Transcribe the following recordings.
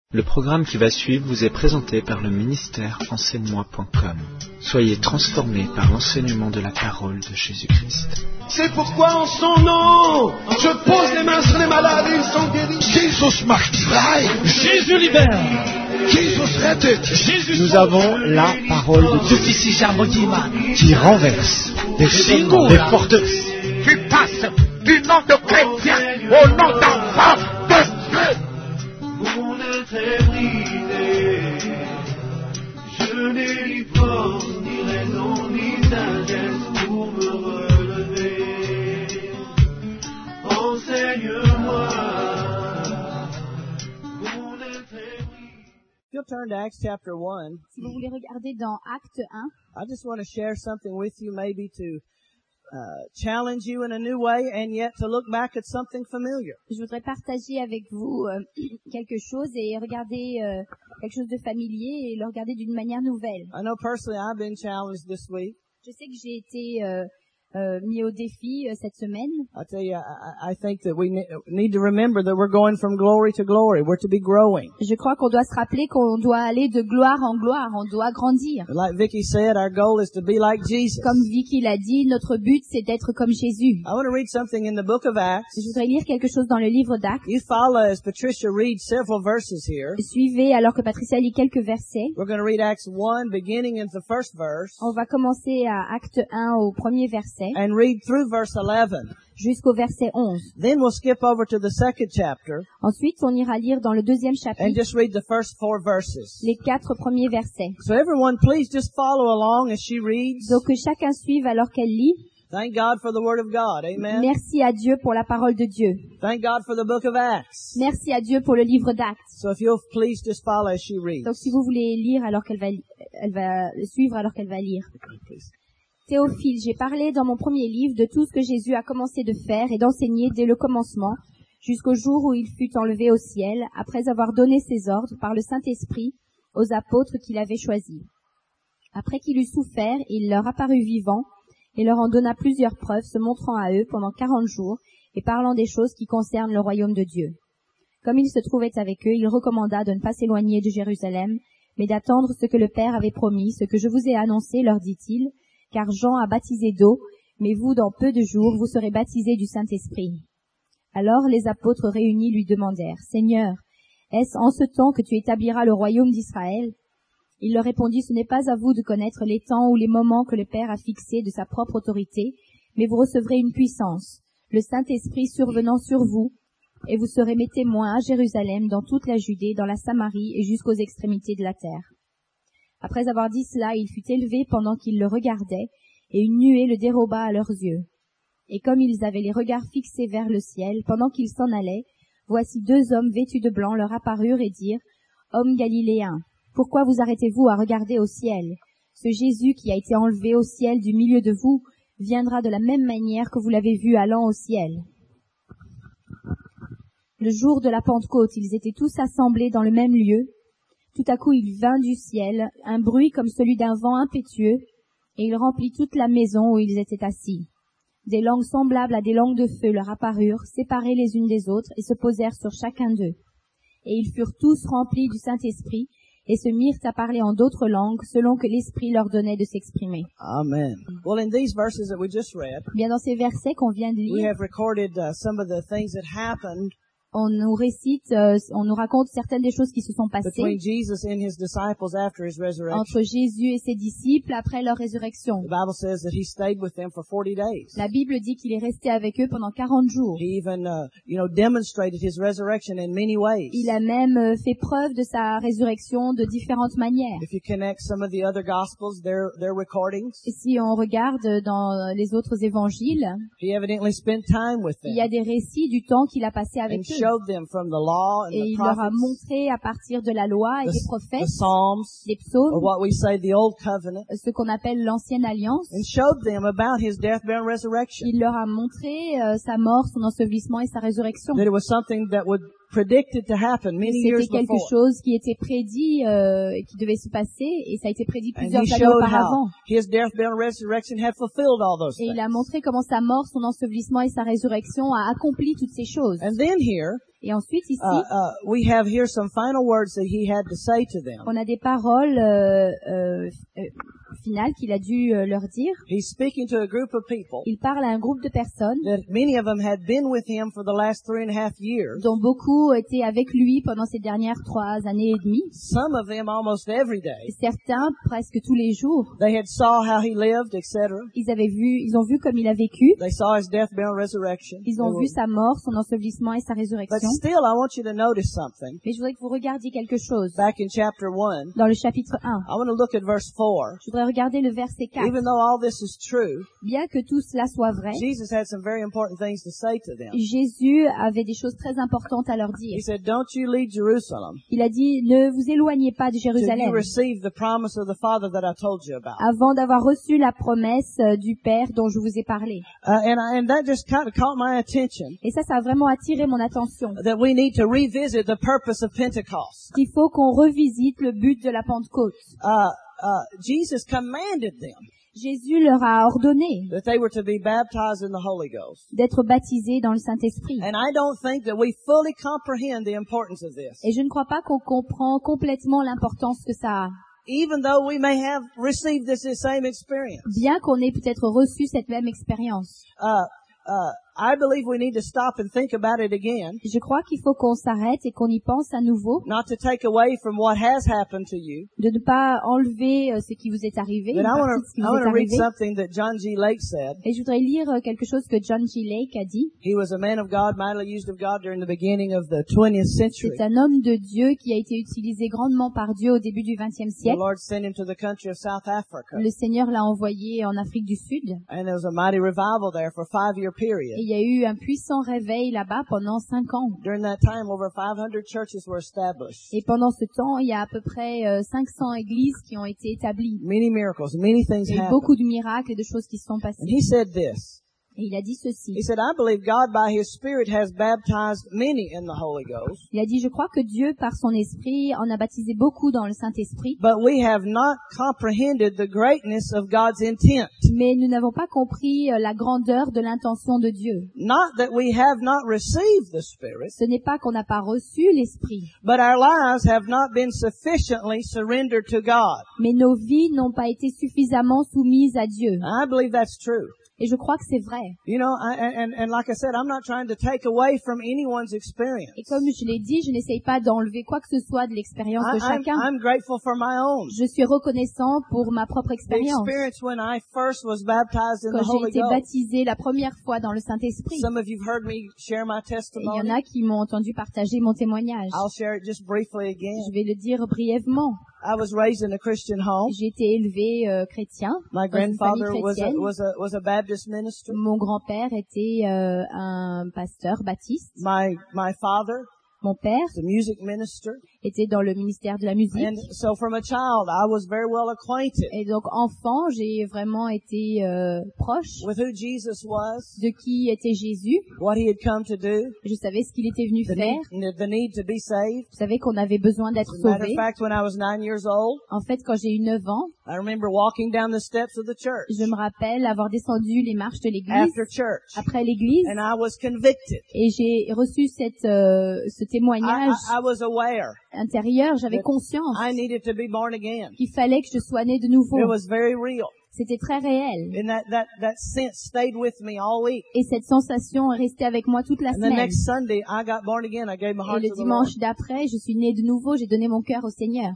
Le programme qui va suivre vous est présenté par le ministère enseigne-moi.com. Soyez transformés par l'enseignement de la parole de Jésus-Christ. C'est pourquoi en son nom, je pose les mains sur les malades et ils sont guéris. Jesus macht frei. Jésus libère. Jesus rettet. Jésus Nous avons la parole de Dieu qui renverse des choses, des forteresses. Qui passe du nom de chrétien au nom d'enfant de Dieu. Mon être est brisé, je n'ai ni force, ni raison, ni sagesse pour me relever. Enseigne-moi, mon être est brisé. If you'll turn to Acts chapter 1, Si vous voulez regarder dans Acte 1, I just want to share something with you maybe to challenge you in a new way and yet to look back at something familiar. je voudrais partager avec vous quelque chose et regarder quelque chose de familier et le regarder d'une manière nouvelle. I know personally I've been challenged this week. Je sais que j'ai été mis au défi cette semaine. I tell you, I think that we need to remember that we're going from glory to glory. We're to be growing. Je crois qu'on doit se rappeler qu'on doit aller de gloire en gloire, on doit grandir. Like Vicky said, our goal is to be like Jesus. Comme Vicky l'a dit, notre but c'est d'être comme Jésus. I want to read something in the book of Acts. Je voudrais lire quelque chose dans le livre d'Actes. You follow as Patricia reads several verses here. Suivez alors que Patricia lit quelques versets. We're going to read Acts 1 beginning in the first verse On va commencer à Acte 1 au premier verset and read through verse 11. jusqu'au verset 11. Then we'll skip over to the second chapter Ensuite, on ira lire dans le deuxième and chapitre just read the first 4 verses. les 4 premiers versets. So everyone, please just follow along as she reads. Donc que chacun suive alors qu'elle lit. Thank God for the Word of God. Amen. Merci à Dieu pour la parole de Dieu. Thank God for the book of Acts. Merci à Dieu pour le livre d'Actes. So if you'll please just follow as she reads. Donc si vous voulez lire alors elle va suivre alors qu'elle va lire. Théophile, j'ai parlé dans mon premier livre de tout ce que Jésus a commencé de faire et d'enseigner dès le commencement, jusqu'au jour où il fut enlevé au ciel, après avoir donné ses ordres par le Saint-Esprit aux apôtres qu'il avait choisis. Après qu'il eut souffert, il leur apparut vivant et leur en donna plusieurs preuves, se montrant à eux pendant 40 jours et parlant des choses qui concernent le royaume de Dieu. Comme il se trouvait avec eux, il recommanda de ne pas s'éloigner de Jérusalem, mais d'attendre ce que le Père avait promis, ce que je vous ai annoncé, leur dit-il, car Jean a baptisé d'eau, mais vous, dans peu de jours, vous serez baptisés du Saint-Esprit. Alors les apôtres réunis lui demandèrent, « Seigneur, est-ce en ce temps que tu établiras le royaume d'Israël ?» Il leur répondit, « Ce n'est pas à vous de connaître les temps ou les moments que le Père a fixés de sa propre autorité, mais vous recevrez une puissance, le Saint-Esprit survenant sur vous, et vous serez mes témoins à Jérusalem, dans toute la Judée, dans la Samarie et jusqu'aux extrémités de la terre. » Après avoir dit cela, il fut élevé pendant qu'ils le regardaient, et une nuée le déroba à leurs yeux. Et comme ils avaient les regards fixés vers le ciel, pendant qu'ils s'en allaient, voici 2 hommes vêtus de blanc leur apparurent et dirent, « Hommes galiléens, pourquoi vous arrêtez-vous à regarder au ciel? Ce Jésus qui a été enlevé au ciel du milieu de vous viendra de la même manière que vous l'avez vu allant au ciel. » Le jour de la Pentecôte, ils étaient tous assemblés dans le même lieu. Tout à coup, il vint du ciel un bruit comme celui d'un vent impétueux, et il remplit toute la maison où ils étaient assis. Des langues semblables à des langues de feu leur apparurent, séparées les unes des autres, et se posèrent sur chacun d'eux. Et ils furent tous remplis du Saint-Esprit, et se mirent à parler en d'autres langues, selon que l'Esprit leur donnait de s'exprimer. Amen. Well, in these verses that we just read, Bien dans ces versets qu'on vient de we lire, have recorded some of the things that happened on nous récite, on nous raconte certaines des choses qui se sont passées between Jesus and his disciples after his resurrection. entre Jésus et ses disciples après leur résurrection. The Bible says that he stayed with them for 40 days. La Bible dit qu'il est resté avec eux pendant 40 jours. He even, demonstrated his resurrection in many ways. Il a même fait preuve de sa résurrection de différentes manières. If you connect some of the other gospels, their recordings, Et si on regarde dans les autres évangiles, he evidently spent time with them il y a des récits du temps qu'il a passé avec and eux. showed them from the law and Et the il leur a prophets, montré à partir de la loi et des the prophètes, Psalms, les or psaumes, what we say the Old Covenant, ce qu'on appelle l'ancienne alliance. and showed them about his death, burial, and resurrection. Il leur a montré sa mort, son ensevelissement et sa résurrection. That it was something that would predicted to happen many years C'était quelque before. chose qui était prédit et qui devait se passer, et ça a été prédit And plusieurs he années showed auparavant. how his death, burial, and resurrection had fulfilled all those Et il things. a montré comment sa mort, son ensevelissement et sa résurrection a accompli toutes ces choses. And then here, Et ensuite, ici, we have here some final words that he had to say to them. on a des paroles finales qu'il a dû leur dire. He's speaking to a group of people Il parle à un groupe de personnes that many of them had been with him for the last 3.5 years. dont beaucoup étaient avec lui pendant ces dernières 3 années et demie. Some of them almost every day. Et certains, presque tous les jours, They had saw how he lived, etc. ils ont vu comme il a vécu. They saw his death, burial, resurrection. Ils ont vu sa mort, son ensevelissement et sa But résurrection. still, I want you to notice something. Mais je voudrais que vous regardiez quelque chose. Back in chapter 1, Dans le chapitre 1, I want to look at verse 4. je voudrais regarder le verset 4. Even though all this is true, Bien que tout cela soit vrai, Jesus had some very important things to say to them. Jésus avait des choses très importantes à leur dire. He said, "Don't you leave Jerusalem Il a dit, ne vous éloignez pas de till you Jérusalem receive the promise of the Father that I told you about." avant d'avoir reçu la promesse du Père dont je vous ai parlé. And that just kind of caught my attention, Et ça a vraiment attiré mon attention. that we need to revisit the purpose of Pentecost. Il faut qu'on revisite le but de la Pentecôte. Jesus commanded them Jésus leur a ordonné that they were to be baptized in the Holy Ghost. d'être baptisés dans le Saint-Esprit. And I don't think that we fully comprehend the importance of this. Et je ne crois pas qu'on comprend complètement l'importance que ça a. Even though we may have received this same experience. Bien qu'on ait peut-être reçu cette même expérience. I believe we need to stop and think about it again. Je crois qu'il faut qu'on s'arrête et qu'on y pense à nouveau, Not to take away from what has happened to you. de ne pas enlever ce qui vous est arrivé, But une I partie de ce qui vous want est to read arrivé. something that John G. Lake said. Et je voudrais lire quelque chose que John G. Lake a dit. He was a man of God, mightily used of God during the beginning of the 20th century. C'est un homme de Dieu qui a été utilisé grandement par Dieu au début du XXe The siècle. Lord sent him to the country of South Africa. Le Seigneur l'a envoyé en Afrique du Sud. And there was a mighty revival there for a 5-year Et period. il y a eu un puissant réveil là-bas pendant 5 ans. During that time, over 500 churches were established. Et pendant ce temps, il y a à peu près 500 églises qui ont été établies. Many miracles, many things Il y a eu happened. beaucoup de miracles et de choses qui se sont And passées. he said this. Et il a dit ceci. He said, I believe God by His Spirit has baptized many in the Holy Ghost, Il a dit, je crois que Dieu, par son esprit, en a baptisé beaucoup dans le Saint-Esprit, but we have not comprehended the greatness of God's intent. mais nous n'avons pas compris la grandeur de l'intention de Dieu. Not that we have not received the Spirit, Ce n'est pas qu'on n'a pas reçu l'Esprit, but our lives have not been sufficiently surrendered to God. mais nos vies n'ont pas été suffisamment soumises à Dieu. I believe that's true. Et je crois que c'est vrai. You know, and like I said, I'm not trying to take away from anyone's experience. Et comme je l'ai dit, je n'essaye pas d'enlever quoi que ce soit de l'expérience de chacun. I'm grateful for my own. Je suis reconnaissant pour ma propre The expérience. experience when I first was baptized in Quand the j'ai Holy été Ghost. baptisée la première fois dans le Saint-Esprit. Some of you've heard me share my Et il y testimony. en a qui m'ont entendu partager mon témoignage. I'll share it just briefly again. Je vais le dire brièvement. I was raised in a Christian home. J'ai été élevée chrétien. My dans une famille grandfather chrétienne. was a Baptist minister. Mon grand-père était un pasteur baptiste. My father Mon père was a music minister. était dans le ministère de la musique. And so from a child, I was very well acquainted Et donc, enfant, j'ai vraiment été proche with who Jesus was, de qui était Jésus. what He had come to do, Je savais ce qu'il était venu the faire. need to be saved. Je savais qu'on avait besoin d'être As a matter of sauvé. fact, when I was 9 years old, En fait, quand j'ai eu 9 ans, I remember walking down the steps of the church je me rappelle avoir descendu les marches de l'église, after church, après l'église, and I was convicted. et j'ai reçu ce témoignage I was aware intérieur. J'avais that conscience I needed to be born again. qu'il fallait que je sois née de nouveau. It was very real. C'était très réel. And that sense stayed with me all week. Et cette sensation est restée avec moi toute la And the semaine. next Sunday, I got born again. I gave my Et heart le to the Lord. dimanche d'après, je suis née de nouveau, j'ai donné mon cœur au Seigneur.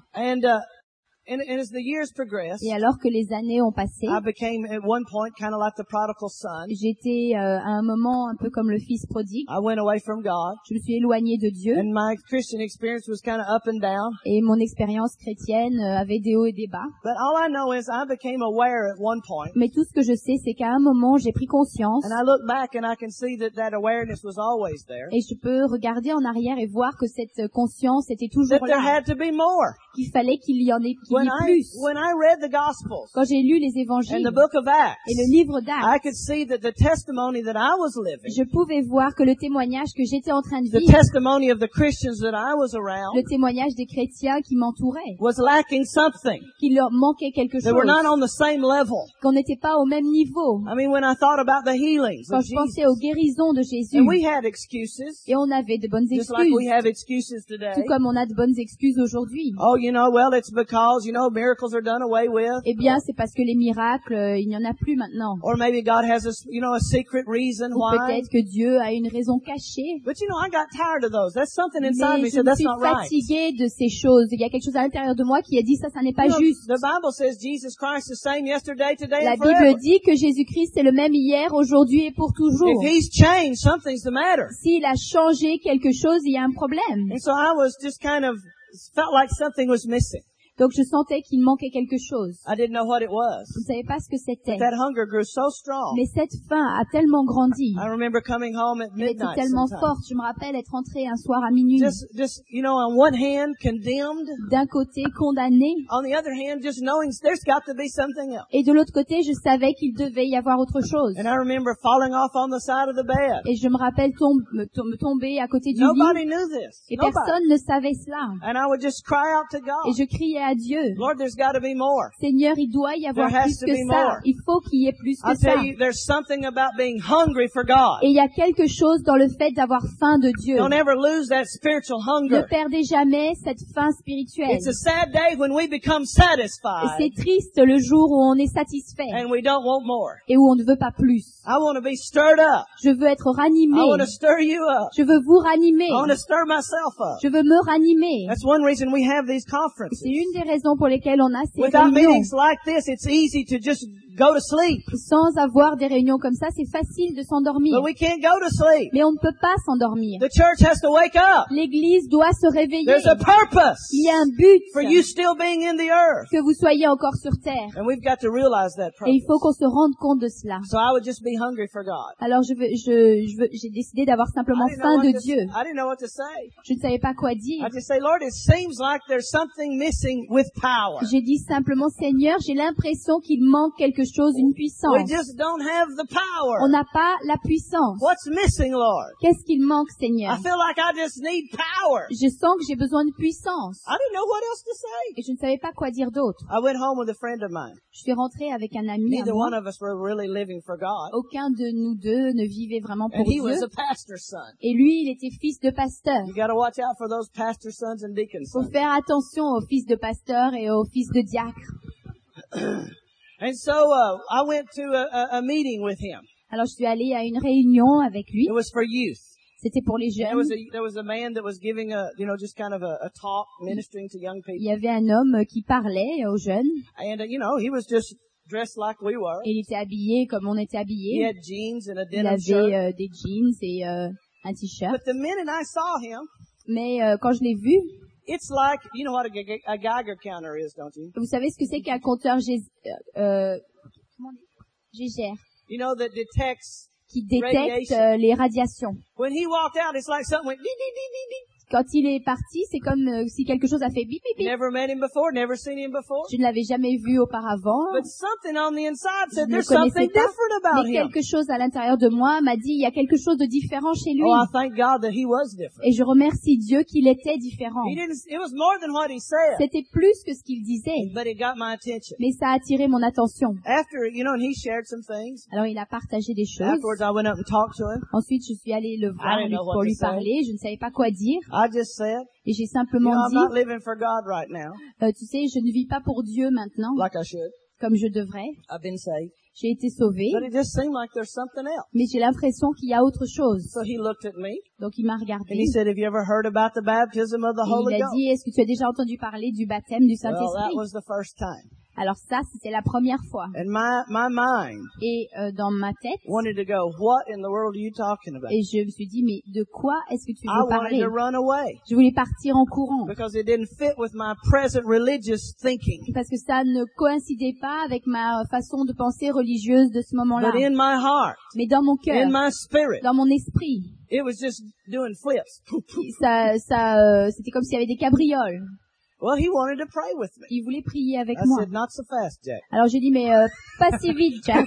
And as the years progressed, Et alors que les années ont passé, I became at one point kind of like the prodigal son. j'étais à un moment un peu comme le fils prodigue. I went away from God, Je me suis éloignée de Dieu and my Christian experience was kind of up and down. et mon expérience chrétienne avait des hauts et des bas. But all I know is I became aware at one point, Mais tout ce que je sais, c'est qu'à un moment, j'ai pris conscience and I look back and I can see that awareness was always there. et je peux regarder en arrière et voir que cette conscience était That toujours there là. had to be more. qu'il fallait qu'il y ait When plus. I read the Gospels Quand j'ai lu les and évangiles the book of Acts, et le livre I d'Actes, could see that the testimony that I was living, je pouvais voir que le témoignage que j'étais en train de the vivre, testimony of the Christians that I was around, le témoignage des chrétiens qui m'entouraient, was lacking something. qu'il leur manquait quelque They were chose, not on the same level. qu'on n'était pas au même niveau. I mean, when I thought about the healings Quand of je pensais Jesus, aux guérisons de Jésus, and we had excuses, et on avait de bonnes just like we excuses, have excuses today. tout comme on a de bonnes excuses aujourd'hui. Oh, well, it's because, miracles are done away with. Eh bien, c'est parce que les miracles, il n'y en a plus maintenant. Or maybe God has a secret reason Ou why. peut-être que Dieu a une raison cachée. But I got tired of those. That's something Mais inside me je said me that's suis not right. fatiguée de ces choses. Il y a quelque chose à l'intérieur de moi qui a dit ça n'est pas juste. The Bible says Jesus Christ is the same yesterday, today, La and forever. Bible dit que Jésus-Christ est le même hier, aujourd'hui et pour toujours. If He's changed, something's the matter. S'il a changé quelque chose, il y a un problème. And so I was just felt like something was missing. Donc je sentais qu'il manquait quelque chose. I didn't know what it was. Je ne savais pas ce que c'était. That hunger grew so strong. Mais cette faim a tellement grandi. I remember coming home at Elle était midnight tellement sometimes. forte. Je me rappelle être entrée un soir à minuit. Just, on one hand, condemned. D'un côté, condamnée. On the other hand, just knowing there's got to be something else. Et de l'autre côté, je savais qu'il devait y avoir autre chose. And I remember falling off on the side of the bed. Et je me rappelle me tomber à côté du Nobody lit. knew this. Et Nobody. personne ne savait cela. And I would just cry out to God. Et je criais à Dieu. Lord, there's got to be more. Seigneur, il doit y avoir There has plus to que be ça. more. Il faut qu'il y ait plus que I'll ça. tell you, there's something about being hungry for God. Et il y a quelque chose dans le fait d'avoir faim de Dieu. Don't ever lose that spiritual Ne hunger. perdez jamais cette faim spirituelle. It's a sad day when we become Et satisfied c'est triste le jour où on est satisfait and we don't want more. et où on ne veut pas plus. I want to be stirred up. Je veux être ranimé. I want to stir you up. Je veux vous ranimer. I want to stir myself up. Je veux me ranimer. That's one reason we have these conferences. C'est une des raisons pour lesquelles on a ces Without réunions. meetings like this, it's easy to just go to sleep. Sans avoir des réunions comme ça, c'est facile de s'endormir. But we can't go to sleep. Mais on ne peut pas s'endormir. The church has to wake up. L'Église doit se réveiller. There's a purpose Il y a un but for you still being in the earth. que vous soyez encore sur terre. And we've got to realize that Et il purpose. faut qu'on se rende compte de cela. So I would just be hungry for God. Alors j'ai décidé d'avoir simplement faim de Dieu. I didn't know what to say. Je ne savais pas quoi dire. I just say, Lord, it seems like there's something missing with power. J'ai dit simplement, Seigneur, j'ai l'impression qu'il manque quelque chose, une We puissance. just don't have the power. On n'a pas la puissance. What's missing, Lord? Qu'est-ce qu'il manque, Seigneur? I feel like I just need power. Je sens que j'ai besoin de puissance. I didn't know what else to say. Et je ne savais pas quoi dire d'autre. I went home with a friend of mine. Je suis rentrée avec un ami à Neither moi. one of us were really living for God. Aucun de nous deux ne vivait vraiment pour And he was Dieu. a pastor's son. Et lui, il était fils de pasteur. You got to watch out for those pastor sons and deacon Il faut sons. faire attention aux fils de pasteur et aux fils de diacre. And so I went to a meeting with him. Alors je suis allée à une réunion avec lui. It was for youth. C'était pour les There jeunes. was a man that was giving just kind of a talk, ministering to young Il people. y avait un homme qui parlait aux jeunes. And he was just dressed like we were. Et il était habillé comme on était He habillé. had jeans and a Il denim shirt. avait des jeans et un t-shirt. But the minute I saw him, Mais quand je l'ai vu, it's like, you know what a Geiger counter is, don't you? vous savez ce que c'est qu'un compteur Gégère You know, that detects qui détecte radiation. les radiations. When he walked out, it's like something went ding, ding, ding, ding, ding. Quand il est parti, c'est comme si quelque chose a fait bip bip bip. Never met him before, never seen him before. Je ne l'avais jamais vu auparavant. But something on the inside Je said ne le there's something connaissais pas, different about mais him. quelque chose à l'intérieur de moi m'a dit il y a quelque chose de différent chez lui. Oh, I thank God that he was different. Et je remercie Dieu qu'il était différent. It was more than what he said, C'était plus que ce qu'il disait, but it got my attention. mais ça a attiré mon attention. After, and he shared some things. Alors il a partagé des choses. Afterwards, I went up and talked to him. Ensuite, je suis allée le voir I didn't know what pour to lui say. parler. Je ne savais pas quoi dire. I just said, Et j'ai simplement I'm not dit, living for God right now, tu sais, je ne vis pas pour Dieu maintenant, like I should. comme je devrais. I've been saved. J'ai été sauvée, But it just seemed like there's something else. mais j'ai l'impression qu'il y a autre chose. So he looked at me, Donc il m'a and regardé. he said, have you ever heard about the baptism of the Et Holy il a Ghost? dit, est-ce que tu as déjà entendu parler du baptême du Well, that Saint-Esprit? was the first time. Alors ça, c'était la première fois. And my mind Et dans ma tête, wanted to go, what in the world are you talking about? et je me suis dit, mais de quoi est-ce que tu I veux wanted parler? to run away Je voulais partir en courant. because it didn't fit with my present religious thinking. Parce que ça ne coïncidait pas avec ma façon de penser religieuse de ce moment-là. But in my heart, Mais dans mon cœur, in my spirit, dans mon esprit, it was just doing flips. c'était comme s'il y avait des cabrioles. Well, he wanted to pray with me. Il voulait prier avec I moi. said, not so fast, Jack. Alors j'ai dit, mais pas si vite, Jack.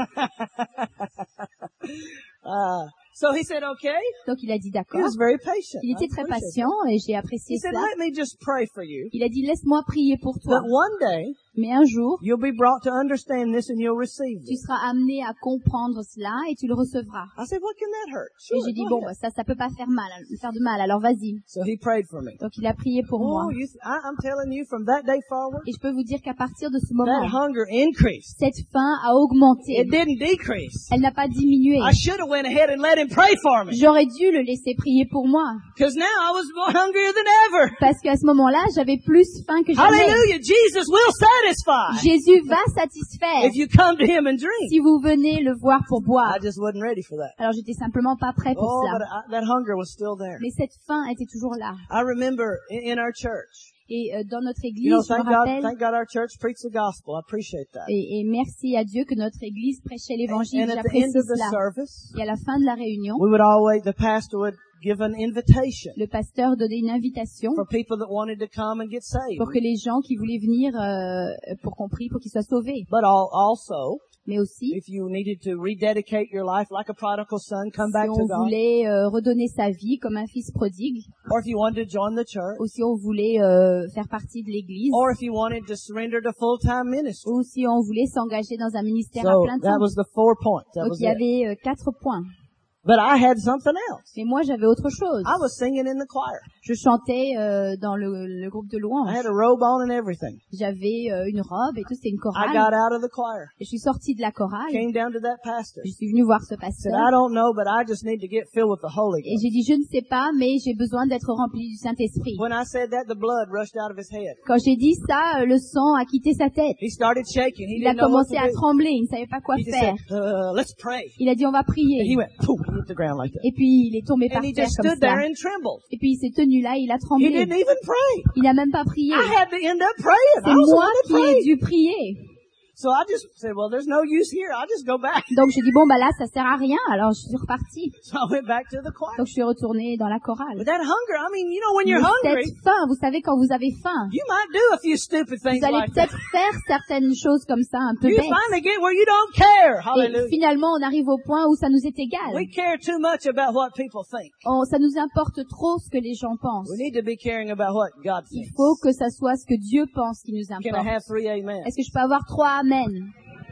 So he said, okay. Donc il a dit He d'accord. was very patient. Il I était très appreciate patient that. et j'ai apprécié He said, cela. let me just pray for you. Il a dit, laisse-moi prier pour toi. But one day, Mais un jour, you'll be brought to understand this and you'll receive tu it. seras amené à comprendre cela et tu le recevras. I said, what can that hurt? Et Sure, j'ai dit, go bon, ahead. bah, ça peut pas faire de mal, alors vas-y. So he prayed for me. Donc il a prié pour moi. Oh, I'm telling you, from that day forward, Et je peux vous dire qu'à partir de ce that moment, hunger increased. cette faim a augmenté. It didn't decrease. Elle n'a pas diminué. I should have went ahead and let him pray for me. J'aurais dû le laisser prier pour moi. Because now I was more hungrier than ever. Parce qu'à ce moment-là, j'avais plus faim que jamais. Hallelujah. Jesus will satisfy Jésus va satisfaire if you come to him and drink. si vous venez le voir pour boire. I just wasn't ready for that. Alors j'étais simplement pas prêt pour Oh, but cela. that hunger was still there. Mais cette faim était toujours là. I remember in our church. Et dans notre You église, know, je me rappelle, thank God our church preached the gospel. I appreciate that. et merci à Dieu que notre église prêchait l'évangile. And at the end J'apprécie of the cela. service, Et à la fin de la réunion, the pastor would give an invitation le pasteur donnait une invitation for people that wanted to come and get saved. pour que les gens qui voulaient venir pour qu'on prie, pour qu'ils soient sauvés. But also, Mais aussi, if you needed to rededicate your life like a prodigal son, come back si to on God. voulait redonner sa vie comme un fils prodigue, Or if you wanted to join the church. ou si on voulait faire partie de l'église, Or if you wanted to surrender to full-time ministry. ou si on voulait s'engager dans un ministère à So plein temps. that was the 4 points. That Donc was il y it. avait 4 points. But I had something else. Mais moi j'avais autre chose. I was singing in the choir. Je chantais dans le groupe de I louanges. had a robe on and everything. J'avais une robe et tout, c'était une I chorale. got out of the choir. Et je suis sortie de la chorale. Came down to that pastor. Je suis venue voir ce Said, pasteur. I don't know, but I just need to get filled with the Holy Et Ghost. j'ai dit, je ne sais pas, mais j'ai besoin d'être rempli du Saint-Esprit. When I said that, the blood rushed out of his head. Quand j'ai dit ça, le sang a quitté sa tête. He started shaking. He Il a didn't know what to commencé à do. trembler, il ne savait pas quoi He just faire. said, let's pray. Il a dit, on va And he prier. went, poof, he hit the ground like that. Et puis, il est tombé par And he terre just comme stood there ça. and trembled. Et puis, il s'est tenu là, il a He tremblé. didn't even pray. Il n'a même pas prié. I had to end up praying. C'est I was the moi one that qui ai prayed. dû prier. So I just said, well, there's no use here. I'll just go back. Donc, j'ai dit, bon, bah là, ça sert à rien. Alors, je suis repartie. So I went back to the choir. Donc, je suis retournée dans la chorale. But that hunger, I mean, you know, when you're Mais hungry, cette faim, vous savez, quand vous avez faim, you might do a few stupid things vous allez like that. peut-être faire certaines choses comme ça, un peu You bêtes. finally get where you don't care. Et Hallelujah. finalement, on arrive au point où ça nous est égal. We care too much about what people think. Ça nous importe trop ce que les gens pensent. We need to be caring about what God Il thinks. faut que ça soit ce que Dieu pense qui nous Can I importe. have 3 amen? Est-ce que je peux avoir 3 amen?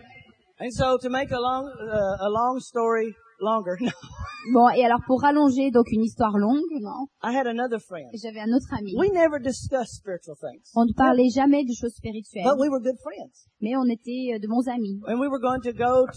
And so to make a long story longer, Bon, et alors pour rallonger donc une histoire longue, non, I had another friend. j'avais un autre ami. We never discussed spiritual things. On ne parlait jamais de choses spirituelles, But we were good friends. mais on était de bons amis. And we were going to go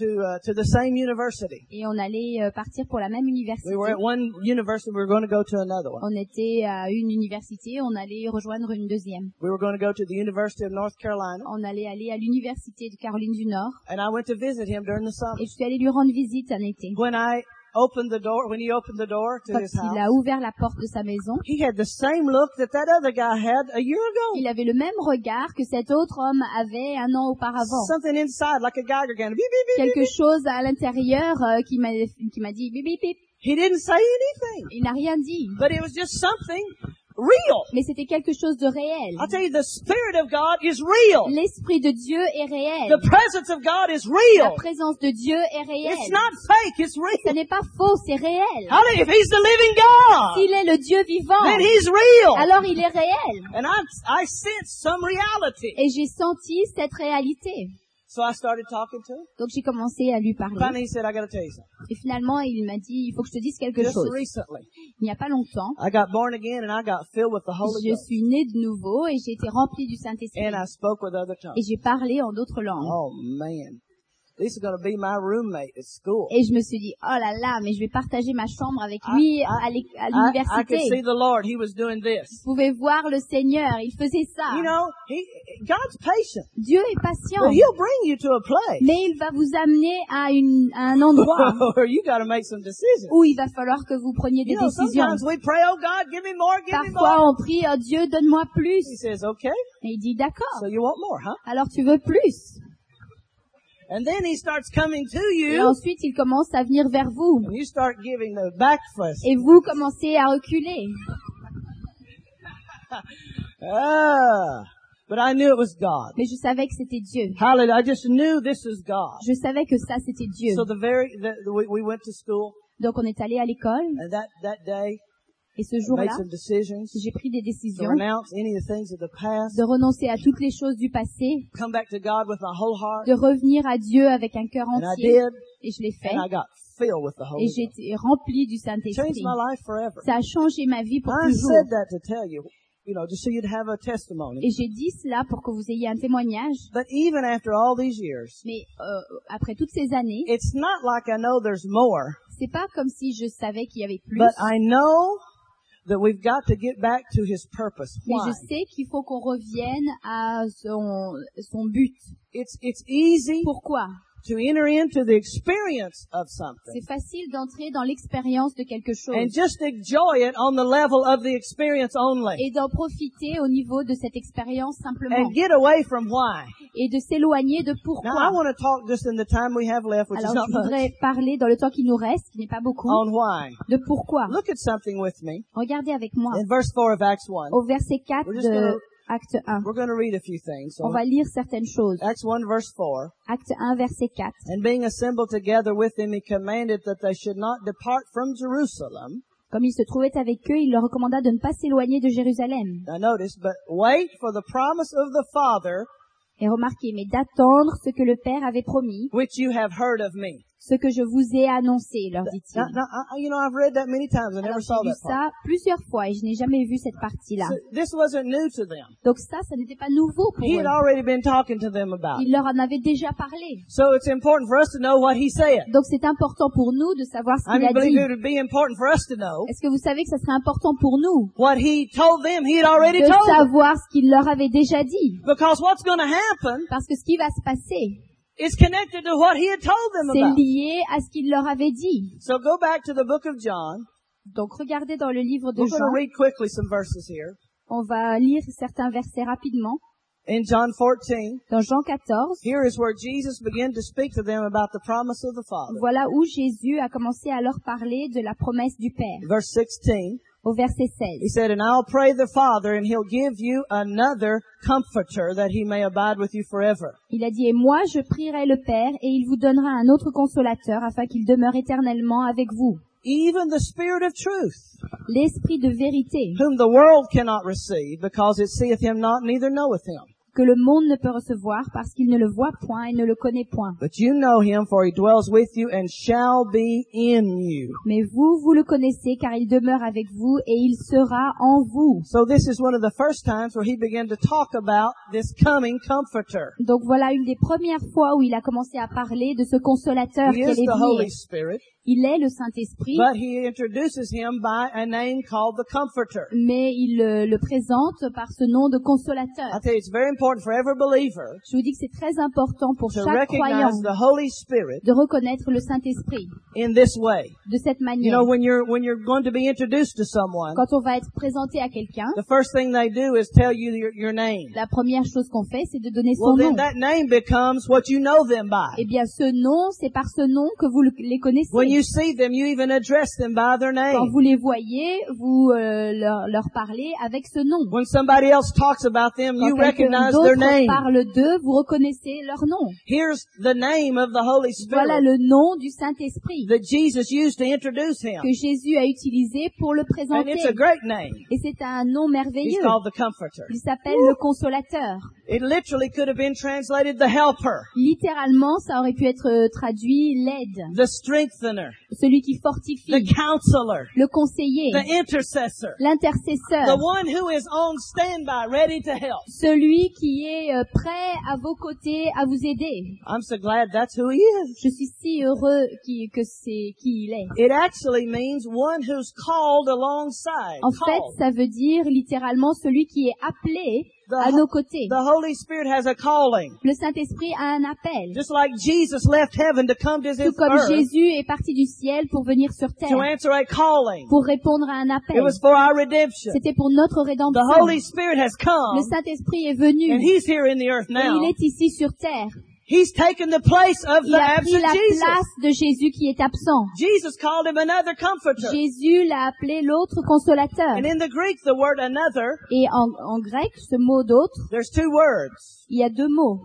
to the same university. Et on allait partir pour la même université. We were at one university, we were going to go to another one. On était à une université, on allait rejoindre une deuxième. We were going to go to the University of North Carolina. On allait aller à l'université de Caroline du Nord. And I went to visit him during the summer. Et je suis allée lui rendre visite un été. When he opened the door to Quand his il a house, ouvert la porte de sa maison, he had the same look that other guy had a year ago. il avait le même regard que cet autre homme avait un an auparavant. Something inside, like a Geiger gun. Beep, beep, beep, beep, Quelque chose à l'intérieur qui m'a dit bip bip bip. He didn't say anything, Il n'a rien dit. but it was just something real. Mais c'était quelque chose de réel. I'll tell you, the Spirit of God is real. L'Esprit de Dieu est réel. The presence of God is La real. présence de Dieu est It's réelle. not fake, it's Ce real. n'est pas faux, c'est réel. Hallelujah. If He's the living God, S'il est le Dieu vivant, then He's real. alors il est réel. And I sensed some reality. Et j'ai senti cette réalité. So I started talking to him. Donc j'ai commencé à lui parler. Finally, he said, I got to tell you something. Et finalement, il m'a dit, il faut que je te dise quelque Just chose. recently, Il n'y a pas longtemps, I got born again and I got filled with the Holy je Ghost. suis née de nouveau et j'ai été remplie du Saint-Esprit. And I spoke with other Et tongues. j'ai parlé en d'autres langues. Oh man. This is going to be my roommate at school. Et je me suis dit, oh là là, mais je vais partager ma chambre avec lui à I could see l'université. the Lord. He was doing this. Vous pouvez voir le Seigneur, il faisait ça. You know, God's patient. Dieu est patient, But He'll bring you to a place mais il va vous amener à un endroit where you got to make some decisions. où il va falloir que vous preniez des You know, décisions. sometimes we pray, oh God, give me more, give me more. Parfois, on prie, oh Dieu, donne-moi plus. He says, okay, Et il dit, d'accord, so you want more, huh? alors tu veux plus. And then He starts coming to Et you ensuite, il commence à venir vers vous. and you start giving the back fuss. Et vous commencez à reculer. But I knew it was God. Mais je savais que c'était Dieu. Hallelujah. I just knew this was God. Je savais que ça, c'était Dieu. So we went to school, Donc on est allé à l'école, and that day, et ce made jour-là, some decisions j'ai pris des to décisions renounce any of the things of the past, de renoncer à toutes les choses du passé, come back to God with my whole heart, de revenir à Dieu avec un cœur and I entier. did, Et je l'ai fait. and I got filled with the Et Holy j'ai Ghost. été rempli du Changed Saint-Esprit. my life forever. Ça a changé ma vie pour I toujours. said that to tell you, just so you'd have a testimony. Et j'ai dit cela pour que vous ayez un témoignage. But even after all these years, Mais après toutes ces années, it's not like I know there's more, c'est pas comme si je savais qu'il y avait plus. but I know that we've got to get back to His purpose. Mais Why? je sais qu'il faut qu'on revienne à son but. It's easy Pourquoi? to enter into the experience of C'est something facile d'entrer dans l'expérience de quelque chose and just enjoy it on the level of the experience only et d'en profiter au niveau de cette expérience simplement and get away from why. et de s'éloigner de Now I pourquoi. want to talk just in the time we have left, which is Alors not je much, voudrais parler dans le temps qui nous reste, qui n'est pas beaucoup, on why. de pourquoi. Look at something with me Regardez avec moi in verse 4 of Acts 1. au verset 4 We're just de gonna- Acte 1. We're going to read a few things. So On va lire certaines choses. Acts 1 verse 4. Acte 1 verset 4. And being assembled together with them, he commanded that they should not depart from Jerusalem. Comme il se trouvait avec eux, il leur recommanda de ne pas s'éloigner de Jérusalem. Now notice, but wait for the promise of the Father, Et remarquez, mais d'attendre ce que le Père avait promis, which you have heard of me. ce que je vous ai annoncé, leur dit-il. Now, I've read that many times. I never Alors, saw j'ai lu that part. ça plusieurs fois et je n'ai jamais vu cette partie-là. So this wasn't new to them. Donc ça n'était pas nouveau pour He had eux. already been talking to them about Il it. leur en avait déjà parlé. So it's important for us to know what he said. Donc c'est important pour nous de savoir ce I qu'il a believe dit. it would be important for us to know Est-ce que vous savez que ça serait important pour nous what he told them he had already de told them. savoir ce qu'il leur avait déjà dit? Because what's going to happen Parce que ce qui va se passer, is connected to what he had told them c'est about. lié à ce qu'il leur avait dit. So go back to the book of John. Donc regardez dans le livre de We're going to Jean. read quickly some verses here. On va lire certains versets rapidement. In John 14, Dans Jean 14, here is where Jesus began to speak to them about the promise of the Father. voilà où Jésus a commencé à leur parler de la promesse du Père. Verse 16, Au verset he 16. said, And I'll pray the Father, and he'll give you another comforter that he may abide with you forever. Il a dit, et moi je prierai le Père, et il vous donnera un autre consolateur, afin qu'il demeure éternellement avec vous. Even the Spirit of truth, L'Esprit de vérité, whom the world cannot receive, because it seeth him not, neither knoweth him. que le monde ne peut recevoir, parce qu'il ne le voit point et ne le connaît point. But you know him, for he dwells with you and shall be in you. Mais vous, vous le connaissez, car il demeure avec vous, et il sera en vous. So this is one of the first times where he began to talk about this coming comforter. Donc voilà une des premières fois où il a commencé à parler de ce consolateur He qui is allait the venir. Holy Spirit, Il est le Saint-Esprit, but he introduces him by a name called the Comforter. mais il le présente par ce nom de consolateur. I tell you, it's very important for every believer Je vous dis que c'est très important pour to chaque croyant recognize the Holy Spirit de reconnaître le Saint-Esprit in this way. de cette You manière. know, when you're going to be introduced to someone, Quand on va être présenté à quelqu'un, the first thing they do is tell you your name. la première chose qu'on fait, c'est de donner Well, son then nom. that name becomes what you know them by. Eh bien, ce nom, c'est par ce nom que vous les connaissez. When you see them, you even address them by their Quand name. vous les voyez, vous leur parlez avec ce nom. When somebody else talks about them, you Quand quelqu'un recognize their d'autre name. parle d'eux, vous reconnaissez leur nom. Here's the name of the Holy Voilà Spirit le nom du Saint-Esprit that Jesus used to introduce him. que Jésus a utilisé pour le And présenter. it's a great name. Et c'est un nom He's merveilleux. called the Comforter. Il s'appelle le Consolateur. It literally could have been translated the Helper, Littéralement, ça aurait pu être traduit l'aide, the Strengthener, celui qui the fortifie, Counselor, le conseiller, the Intercessor, the l'intercesseur, one who is on standby, ready to help. celui qui est prêt à vos côtés à vous aider. I'm so glad that's who he is. Je suis si heureux que c'est qui il est. It actually means one who's called alongside. En fait, Called. ça veut dire littéralement celui qui est appelé à nos côtés. The Holy Spirit has a calling. Le Saint-Esprit a un appel. Just like Jesus left heaven to come to Tout this comme earth Jésus est parti du ciel pour venir sur to terre, answer a calling. pour répondre à un It appel. was for our redemption. C'était pour notre The rédemption. Holy Spirit has come, Le Saint-Esprit est venu and He's here in the earth et now. il est ici sur terre. He's taken the place of Il the a pris absent la Jesus. place de Jésus qui est absent. Jesus called him another comforter. Jésus l'a appelé l'autre consolateur. And in the Greek, the word another, Et en grec, ce mot d'autre, there's two words. il y a deux mots.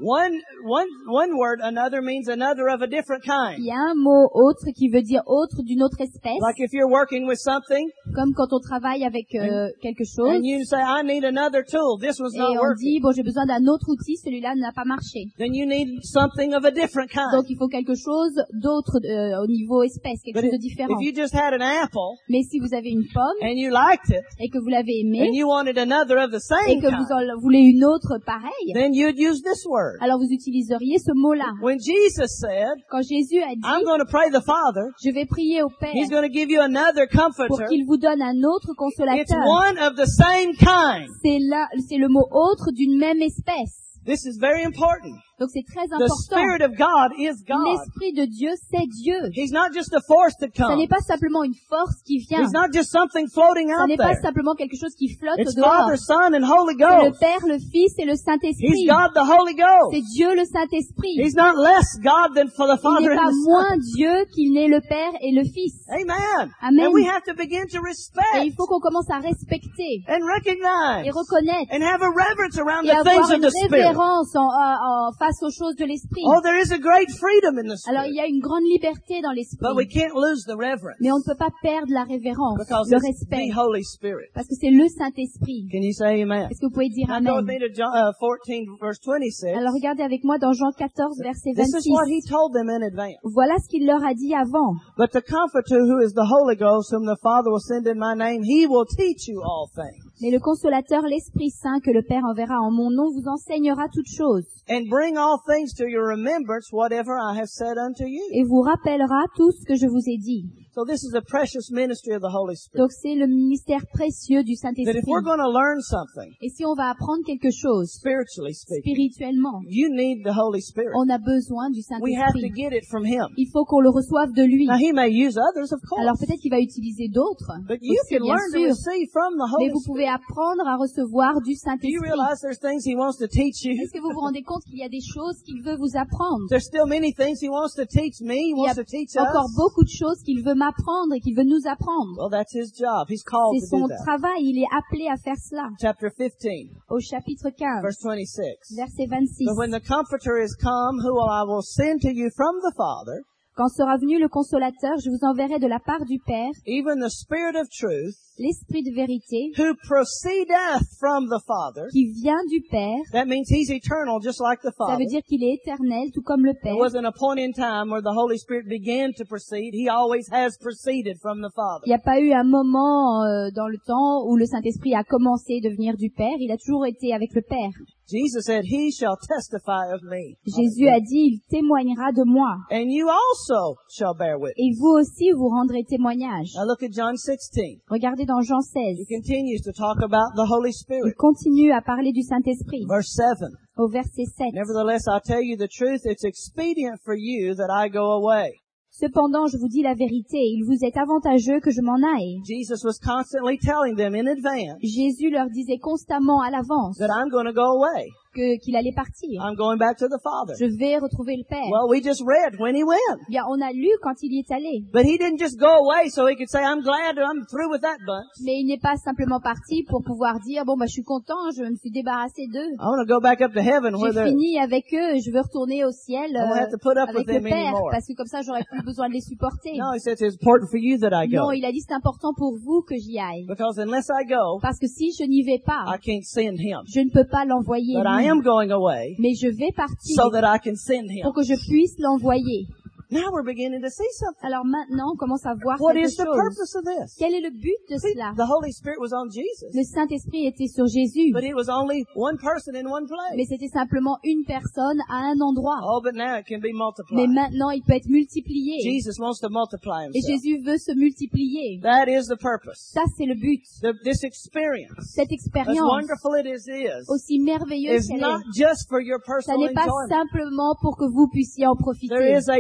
One word, another, means another of a different kind. Il y a un mot autre qui veut dire autre d'une autre espèce, Like if you're working with something comme quand on travaille avec quelque chose and you say, I need another tool. This one's et not on working. dit bon j'ai besoin d'un autre outil, celui-là n'a pas marché. Then you need something of a different kind. Donc il faut quelque chose d'autre au niveau espèce, quelque But chose de différent. if you just had an apple Mais si vous avez une pomme and you liked it et que vous l'avez and aimée you wanted another of the et same que vous kind, en voulez une autre pareille, then you'd use this word. alors vous utiliseriez ce mot-là. When Jesus said, Quand Jésus a I'm dit going to pray the Father, je vais prier au Père He's going to give you another pour comforter. qu'il vous donne un autre It's consolateur, one of the same kind. c'est le mot autre d'une même espèce. This is very important. Donc c'est très The important. Spirit of God is God. L'Esprit de Dieu, c'est Dieu. He's not just a force that Ça n'est comes. pas simplement une force qui vient. He's not just something floating Ça out n'est pas there. simplement quelque chose qui flotte It's au dehors. Father, Son, and Holy C'est le Ghost. Père, le Fils et le He's Saint-Esprit. God the Holy Ghost. C'est Dieu le Saint-Esprit. He's not less God than for the Il Father n'est and pas the Son. moins Dieu qu'il n'est le Père et le Fils. Amen. Amen. And we have to begin to Et respect il faut qu'on commence à respecter and recognize et reconnaître and have a reverence around et the things avoir of une the Spirit. révérence face aux choses de l'Esprit. Oh, there is a great freedom in the Alors Spirit. il y a une grande liberté dans But we l'Esprit. can't lose the reverence Mais on ne peut pas perdre la révérence, because le it's respect, the Holy Spirit. parce que c'est le Saint-Esprit. Can you say amen? Est-ce que vous pouvez dire Now go with Amen? me to John 14 verse 26. Alors regardez avec moi dans Jean 14, verset This is what he 26. told them in advance. Voilà ce qu'il leur a dit avant. But the Comforter, who is the Holy Ghost, whom the Father will send in my name, he will teach you all things Mais le consolateur, l'Esprit Saint, que le Père enverra en mon nom, vous enseignera toutes choses and bring all things to your remembrance, whatever I have said unto you. et vous rappellera tout ce que je vous ai dit. So this is a precious ministry of the Holy Spirit. Donc c'est le ministère précieux du That if Saint-Esprit. we're going to learn something, Et si on va apprendre quelque chose, spiritually speaking, spirituellement, you need the Holy Spirit. on a besoin du We have to Saint-Esprit. get it from Him. Il faut qu'on le reçoive de lui. Now He may use others, of Alors course, peut-être qu'il va utiliser d'autres, but you aussi, can bien learn to sûr. receive from the Mais Holy vous pouvez Spirit. apprendre à recevoir du Do you Saint-Esprit. realize there's things He wants to teach you? Est-ce que vous vous rendez compte qu'il y a des choses qu'il veut vous apprendre? There's still many things He wants to teach me. He Il y wants to teach a encore us. beaucoup de choses qu'il veut m'apprendre et qu'il veut nous apprendre. Well, that's His job. He's called C'est to do son that. travail, il est appelé à faire cela. Chapter 15, Au chapitre 15, verse 26. verset 26. But when the Comforter is come, who I will send to you from the Father, Quand sera venu le consolateur, je vous enverrai de la part du Père even the Spirit of truth, l'Esprit de vérité who proceedeth from the Father. qui vient du Père. That means He's eternal, just like the Ça Father. veut dire qu'il est éternel, tout comme le Père. There wasn't a point in time where the Holy Spirit began to proceed. He always has proceeded from the Father. Il n'y a pas eu un moment dans le temps où le Saint-Esprit a commencé de venir du Père. Il a toujours été avec le Père. Jesus said, He shall testify of me. Jésus a dit, il témoignera de moi. And you also shall bear witness. Et vous aussi, vous rendrez témoignage. Now look at John 16. Regardez dans Jean 16. He continues to talk about the Holy Il Spirit. continue à parler du Saint-Esprit. Verse 7. Au verset 7. Nevertheless, I tell you the truth, it's expedient for you that I go away. Cependant, je vous dis la vérité, il vous est avantageux que je m'en aille. Jesus was constantly telling them in advance Jésus leur disait constamment à l'avance that I'm going to go away. qu'il allait partir. I'm going back to the Father. Je vais retrouver le Père. Well, we just read when He went. Bien, on a lu quand il y est allé. But He didn't just go away so He could say, I'm glad I'm through with that bunch. Mais il n'est pas simplement parti pour pouvoir dire, bon, bah, je suis content, je me suis débarrassé d'eux. I want to go back up to heaven where J'ai they're... fini avec eux, je veux retourner au ciel I won't have to put up with avec le them Père, anymore. parce que comme ça, j'aurais plus besoin de les supporter. No, He says it's important for you that I go. Non, il a dit, c'est important pour vous que j'y aille. Because unless I go, Parce que si je n'y vais pas, I can't send Him. je ne peux pas l'envoyer. But I lui. am going away Mais je vais partir so that I can send Him. pour que je puisse l'envoyer. Now we're beginning to see something. Alors maintenant, on commence à voir What quelque is the chose. purpose of this? Quel est le but de See, cela? the Holy Spirit was on Jesus, Le Saint-Esprit était sur Jésus, but it was only one person in one place. mais c'était simplement une personne à un endroit. Oh, but now it can be Mais multiplied. maintenant, il peut être multiplié. Jesus wants to multiply Et Himself. Jésus veut se multiplier. That is the purpose. Ça, c'est le but. This experience, Cette as expérience, wonderful it is, aussi merveilleuse is qu'elle not est, just for your ça personal n'est pas enjoyment. simplement pour que vous puissiez en profiter. There is a divine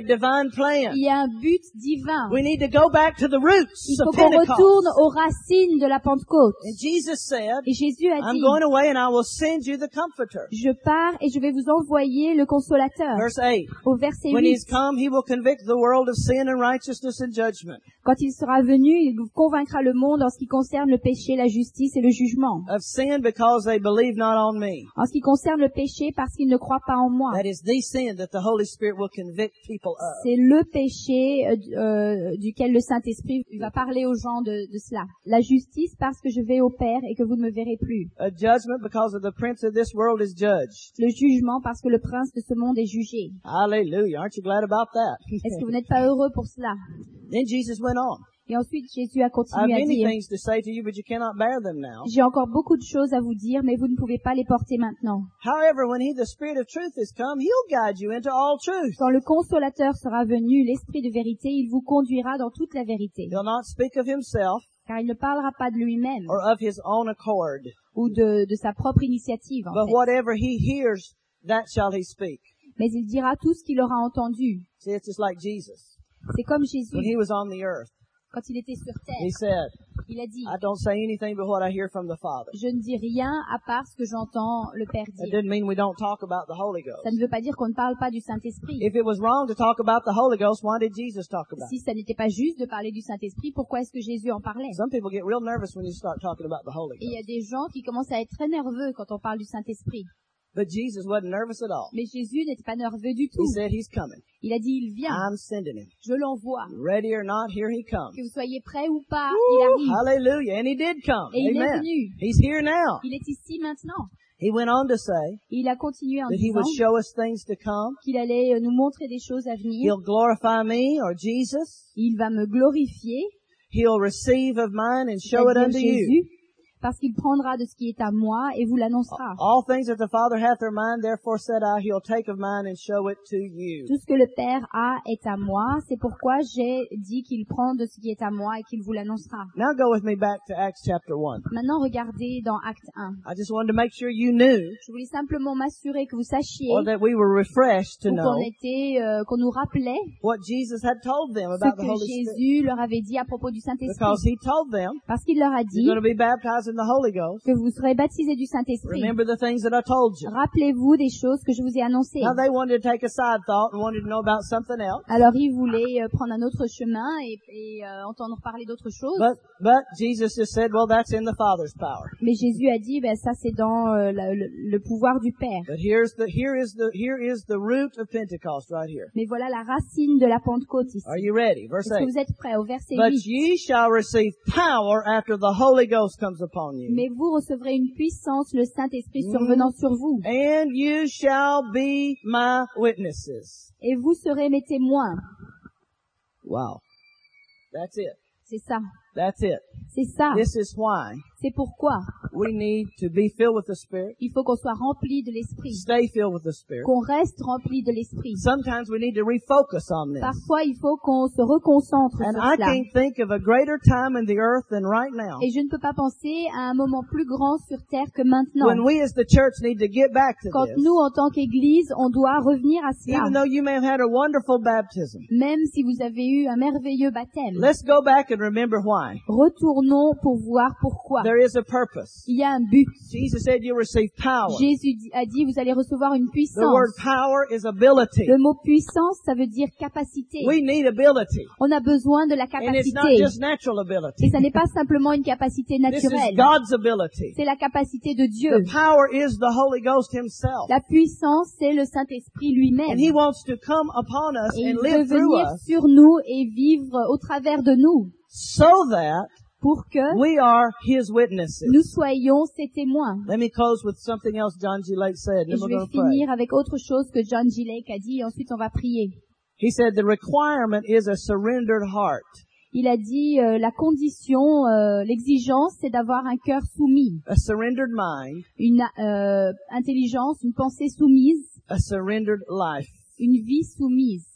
divine plan. Il y a un but divin. We need to go back to the roots Il faut of qu'on Pentecost. retourne aux racines de la Pentecôte. And Jesus said, Et Jésus a I'm dit, going away and I will send you the Comforter. je pars et je vais vous envoyer le consolateur. Verse 8. Au verset When 8, he's come, he will convict the world of sin and righteousness and judgment. quand il sera venu, il convaincra le monde en ce qui concerne le péché, la justice et le jugement. Of sin because they believe not on me. En ce qui concerne le péché, parce qu'ils ne croient pas en moi. That is the sin that the Holy Spirit will convict people of. C'est le péché duquel le Saint-Esprit va parler aux gens de cela. La justice parce que je vais au Père et que vous ne me verrez plus. A judgment because of the prince of this world is judged. Le jugement parce que le prince de ce monde est jugé. Hallelujah. Aren't you glad about that? Est-ce que vous n'êtes pas heureux pour cela? Then Jesus went on. Et ensuite, Jésus a I have continué à many dire, things to say to you, but you cannot bear them now. j'ai encore beaucoup de choses à vous dire, mais vous ne pouvez pas les porter maintenant. However, when the Spirit of truth is come, he'll guide you into all truth. Quand le consolateur sera venu, l'Esprit de vérité, il vous conduira dans toute la vérité. He'll not speak of himself Car il ne parlera pas de lui-même or of his own accord, ou de sa propre initiative, en but fait. whatever he hears, that shall he speak. Mais il dira tout ce qu'il aura entendu. See, it's just like Jesus. C'est comme When Jésus, he was on the earth, quand il était sur he terre. said, Il a dit, I don't say anything but what I hear from the Father. je ne dis rien à part ce que j'entends le Père That dire. didn't mean we don't talk about the Holy Ghost. Ça ne veut pas dire qu'on ne parle pas du Saint-Esprit. If it was wrong to talk about the Holy Ghost, why did Jesus talk about Si it? ça n'était pas juste de parler du Saint-Esprit, pourquoi est-ce que Jésus en parlait? Some people get real nervous when you start talking about the Holy Et il y a Ghost. des gens qui commencent à être très nerveux quand on parle du Saint-Esprit. But Jesus wasn't nervous at all. Mais Jésus n'était pas nerveux du He tout. said he's coming. Il a dit, il vient, I'm sending him. je l'envoie. Ready or not, here he comes. Que vous soyez prêts ou pas, Woo, il arrive. hallelujah. And he did come. Et il est Amen. venu. He's here now. Il est ici maintenant. He went on to say Et il a continué en that he disant would show us things to come. qu'il allait nous montrer des choses à venir. He'll glorify me or Jesus. Il va me glorifier, He'll receive of mine and show it c'est-à-dire unto you. Jésus, parce qu'il prendra de ce qui est à moi et vous l'annoncera. All things that the Father hath are mine, therefore said I, he'll take of mine and show it to you. Tout ce que le Père a est à moi, c'est pourquoi j'ai dit qu'il prend de ce qui est à moi et qu'il vous l'annoncera. Now go with me back to Acts chapter 1. Maintenant, regardez dans Acte 1. I just wanted to make sure you knew, Je voulais simplement m'assurer que vous sachiez or that we were refreshed to ou know qu'on nous rappelait what Jesus had told them ce about the que Holy Spirit. Jésus leur avait dit à propos du Because Saint-Esprit. he told them, Parce qu'il leur a you're dit going to be baptized in the Holy Ghost. que vous serez baptisés du Saint-Esprit. Remember the things that I told you. Rappelez-vous des choses que je vous ai annoncées. Now they wanted to take a side thought and wanted to know about something else. Alors ils voulaient prendre un autre chemin et entendre parler d'autre chose. But Jesus just said, well, that's in the Father's power. Mais Jésus a dit, ben ça c'est dans le pouvoir du Père. But here is the root of Pentecost right here. Mais voilà la racine de la Pentecôte ici. Are you ready? Verse Est-ce que 8. vous êtes prêts au verset But 8? ye shall receive power after the Holy Ghost comes upon you. Mais vous recevrez une puissance, le Saint-Esprit survenant sur vous. And you shall be my witnesses. Et vous serez mes témoins. Wow. That's it. C'est ça. That's it. C'est ça. This is why C'est pourquoi we need to be filled with the Spirit, il faut qu'on soit rempli de l'Esprit. stay filled with the Spirit. Qu'on reste rempli de l'Esprit. Sometimes we need to refocus on this. Parfois, il faut qu'on se reconcentre And sur I cela. can't think of a greater time in the earth than right now Et je ne peux pas penser à un moment plus grand sur terre que maintenant. when we as the church need to get back to Quand this. nous, en tant qu'Église, on doit revenir à cela. Even though you may have had a wonderful baptism, Même si vous avez eu un merveilleux baptême. let's go back and remember why. Retournons pour voir pourquoi. There is a purpose. Il y a un but. Jesus said you receive power. Jésus a dit, vous allez recevoir une The puissance. word power is ability. Le mot puissance, ça veut dire capacité. We need ability. On a besoin de la And it's not capacité. just natural ability. Et ça n'est pas simplement une capacité This is naturelle. God's ability. C'est la capacité de Dieu. The power is the Holy Ghost himself. La puissance, c'est le Saint-Esprit lui-même. And he wants to come upon us Et il and veut live through venir us sur nous et vivre au travers de nous so that pour que we are his witnesses. nous soyons ses témoins. Let me close with something else John G. Lake said, Et and then je we're vais going to pray. finir avec autre chose que John G. Lake a dit et ensuite on va prier. He said the requirement is a surrendered heart, Il a dit la condition, l'exigence, c'est d'avoir un cœur soumis, a surrendered mind, une intelligence, une pensée soumise, a surrendered life. une vie soumise.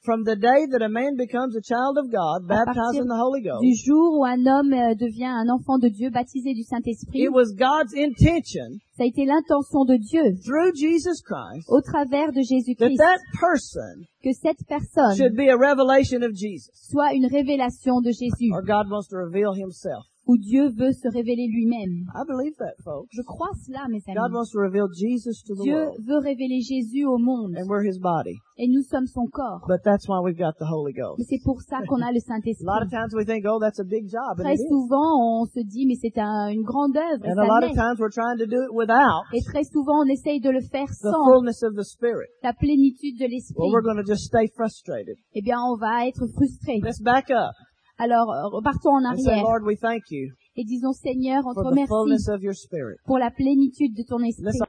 from the day that a man becomes a child of God, baptized in the Holy Ghost, du jour où un homme devient un enfant de Dieu, baptisé du Saint-Esprit, it was God's intention ça a été l'intention de Dieu, through Jesus Christ au travers de that Jésus-Christ, that person que cette personne should be a revelation of Jesus, soit une révélation de Jésus, or God wants to reveal himself. où Dieu veut se révéler lui-même. I believe that, folks. Je crois cela, mes God amis. wants to reveal Jesus to the Dieu world, veut révéler Jésus au monde, and we're his body. et nous sommes son corps. But that's why we've got the Holy Mais Ghost. c'est pour ça qu'on a le A lot of Saint-Esprit. times we think, oh, that's a big job, and Très it is. souvent, on se dit, mais c'est une grande œuvre, et And a lot ça of l'est. times we're trying to do it without Et très souvent, on essaye de le faire the sans fullness of the Spirit. la plénitude de Well, l'Esprit. we're going to just stay frustrated. Eh bien, on va être frustré. Let's back up Alors, repartons en and say, arrière Lord, we thank you et disons, Seigneur, on te for the fullness remercie of your Spirit. pour la plénitude de ton Let's Esprit.